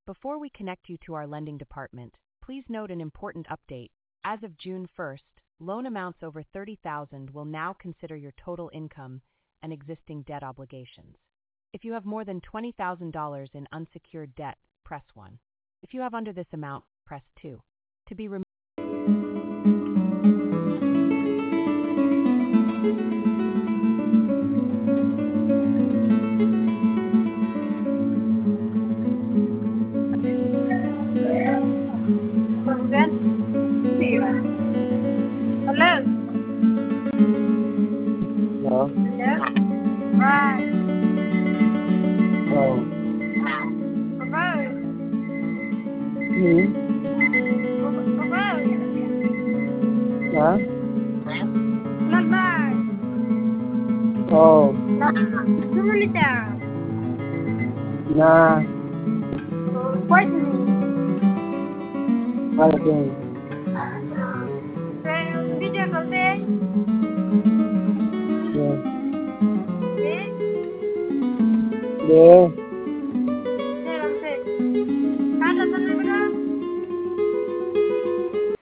Before we connect you to our lending department, please note an important update. As of June 1st, loan amounts over $30,000 will now consider your total income and existing debt obligations. If you have more than $20,000 in unsecured debt, press 1. If you have under this amount, press 2. To be removed. Hello. Hello? Hello. Right. Oh. Hello. Hmm? Hello. Huh? Not bad. Oh. Sebentar. Nah. Wait a minute. Anything. Video call there. Yeah. Yeah. Yeah.